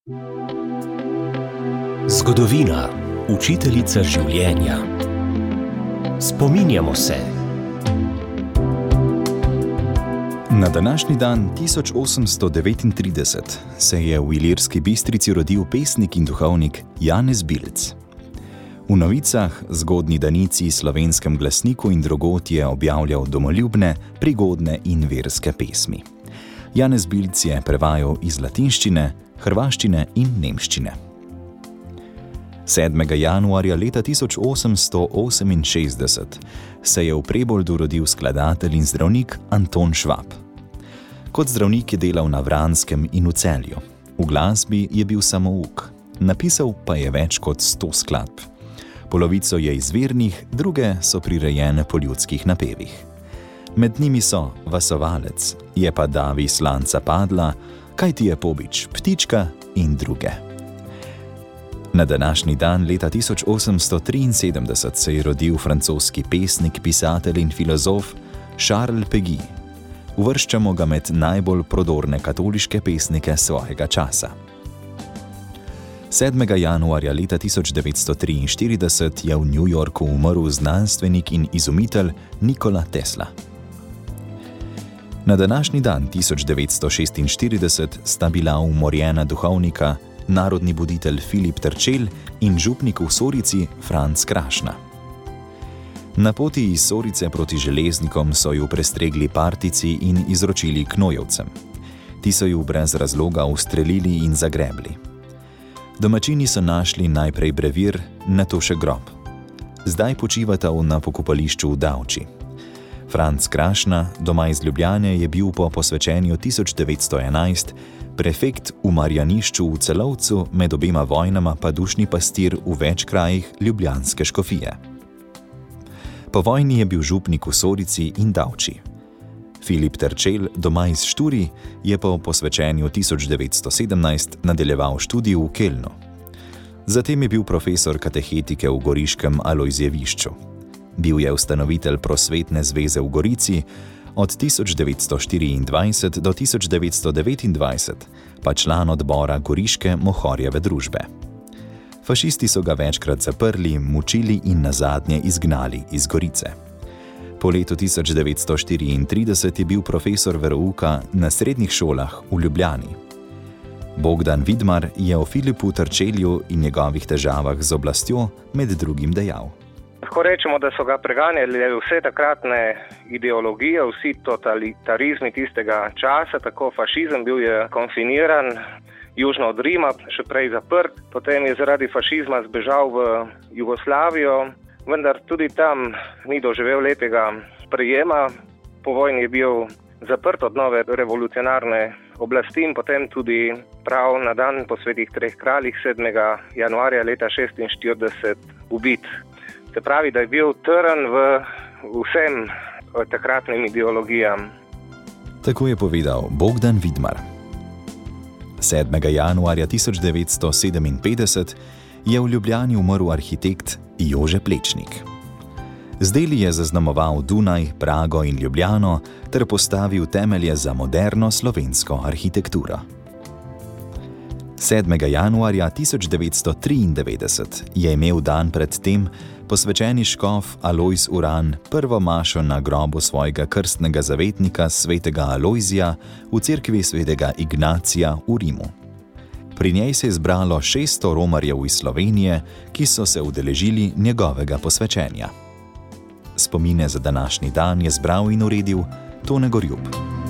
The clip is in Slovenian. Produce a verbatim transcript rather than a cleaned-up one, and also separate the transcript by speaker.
Speaker 1: Zgodovina, učiteljica življenja. Spominjamo se.
Speaker 2: Na današnji dan tisoč osemsto devetintrideset se je v Ilirski Bistrici rodil pesnik in duhovnik Janez Bilc. V novicah, zgodnji danici, Slovenskem glasniku in drugod je objavljal domoljubne, prigodne in verske pesmi. Janez Bilc je prevajal iz latinščine, hrvaščine in nemščine. sedmega januarja leta tisoč osemsto oseminšestdeset se je v Preboldu rodil skladatelj in zdravnik Anton Švab. Kot zdravnik je delal na Vranskem in v Celju. V glasbi je bil samouk, napisal pa je več kot sto skladb. Polovico je izvirnih, druge so prirejene po ljudskih napevih. Med njimi so Vasovalec, Je pa davi slanca padla, Kaj ti je pobič, Ptička in druge. Na današnji dan leta tisoč osemsto triinsedemdeset se je rodil francoski pesnik, pisatelj in filozof Charles Péguy. Uvrščamo ga med najbolj prodorne katoliške pesnike svojega časa. sedmega januarja leta tisoč devetsto triinštirideset je v New Yorku umrl znanstvenik in izumitelj Nikola Tesla. Na današnji dan tisoč devetsto šestinštirideset sta bila umorjena duhovnika, narodni buditelj Filip Terčelj in župnik v Sorici Franc Krašna. Na poti iz Sorice proti Železnikom so ju prestregli partici in izročili knojevcem. Ti so ju brez razloga ustrelili in zagrebli. Domačini so našli najprej brevir, nato še grob. Zdaj počivata na pokopališču v Davči. Franc Krašna, doma iz Ljubljane, je bil po posvečenju tisoč devetsto enajst prefekt v Marjanišču v Celovcu, med obema vojnama pa dušni pastir v več krajih ljubljanske škofije. Po vojni je bil župnik v Sorici in Davči. Filip Terčelj, doma iz Šturi, je po posvečenju tisoč devetsto sedemnajst nadaljeval študij v Kelnu. Zatem je bil profesor katehetike v goriškem Alojzjevišču. Bil je ustanovitelj Prosvetne zveze v Gorici, od tisoč devetsto štiriindvajset do tisoč devetsto devetindvajset pa član odbora Goriške Mohorjeve družbe. Fašisti so ga večkrat zaprli, mučili in nazadnje izgnali iz Gorice. Po letu tisoč devetsto štiriintrideset je bil profesor verouka na srednjih šolah v Ljubljani. Bogdan Vidmar je o Filipu Terčelju in njegovih težavah z oblastjo med drugim dejal.
Speaker 3: Lahko rečemo, da so ga preganjali vse takratne ideologije, vsi totalitarizmi tistega časa, tako fašizem, bil je konfiniran južno od Rima, še prej zaprt, potem je zaradi fašizma zbežal v Jugoslavijo, vendar tudi tam ni doživel lepega sprejema. Po vojni je bil zaprt od nove revolucionarne oblasti in potem tudi prav na dan po svetih treh kraljih sedmega januarja leta šestinštirideset ubit. Se pravi, da je bil trn v vsem takratnim ideologijam.
Speaker 2: Tako je povedal Bogdan Vidmar. sedmega januarja tisoč devetsto sedeminpetdeset je v Ljubljani umrl arhitekt Jože Plečnik. Z deli je zaznamoval Dunaj, Prago in Ljubljano ter postavil temelje za moderno slovensko arhitekturo. sedmega januarja tisoč devetsto triindevetdeset je imel dan pred tem posvečeni škof Alojz Uran prvo mašo na grobu svojega krstnega zavetnika svetega Alojzija v cerkvi svetega Ignacija v Rimu. Pri njej se je zbralo šeststo romarjev iz Slovenije, ki so se udeležili njegovega posvečenja. Spomine za današnji dan je zbral in uredil Tone Gorjup.